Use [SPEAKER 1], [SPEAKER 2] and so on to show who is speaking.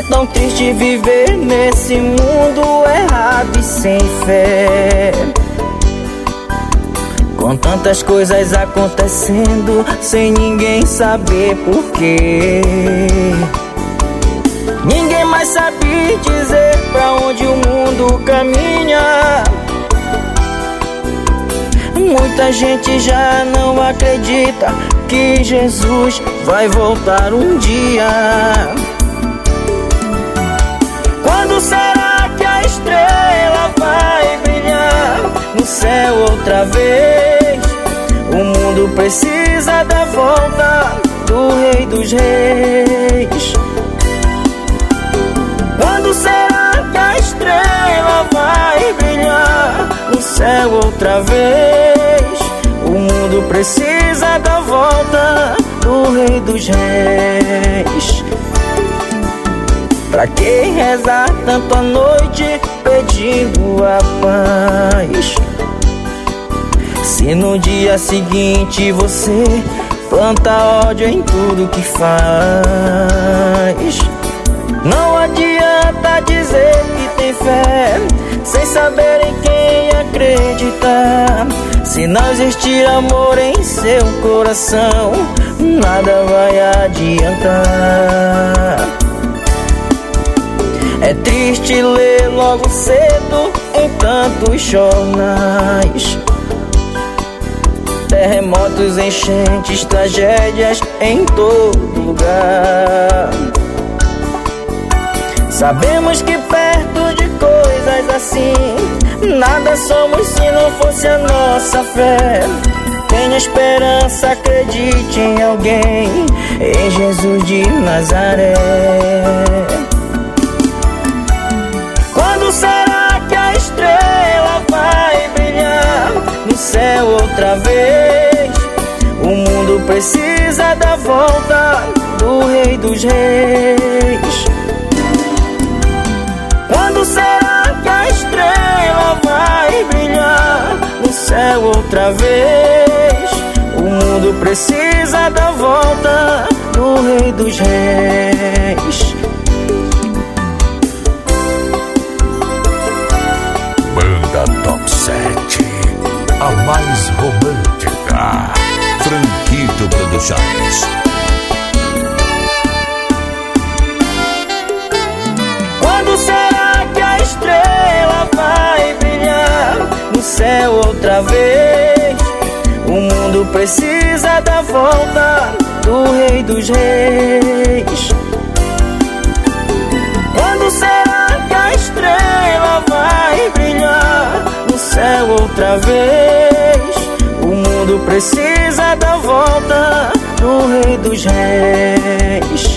[SPEAKER 1] tão triste viver nesse mundo errado e sem fé, com tantas coisas acontecendo sem ninguém saber porquê. Ninguém mais sabe dizer pra onde o mundo caminha. Muita gente já não acredita que Jesus vai voltar um dia. Quando será que a estrela vai brilhar no céu outra vez? O mundo precisa da volta do Rei dos Reis. Quando será que a estrela vai brilhar no céu outra vez? O mundo precisa da volta do Rei dos Reis. Pra que rezar tanto à noite pedindo a paz, se no dia seguinte você planta ódio em tudo que faz? Não adianta dizer que tem fé sem saber em quem acreditar. Se não existir amor em seu coração, nada vai adiantar. É triste ler logo cedo em tantos jornais terremotos, enchentes, tragédias em todo lugar. Sabemos que perto de coisas assim nada somos se não fosse a nossa fé. Tenha esperança, acredite em alguém, em Jesus de Nazaré. Quando será que a estrela vai brilhar no céu outra vez? O mundo precisa da volta do Rei dos Reis. Quando será que a estrela vai brilhar no céu outra vez? O mundo precisa da volta do Rei dos Reis.
[SPEAKER 2] Banda Top 7, a mais romântica. Franquito Produções.
[SPEAKER 1] Quando será que a estrela vai brilhar no céu outra vez? O mundo precisa da volta do Rei dos Reis. Quando será que a estrela vai brilhar no céu outra vez? O mundo precisa da volta do Rei dos Reis.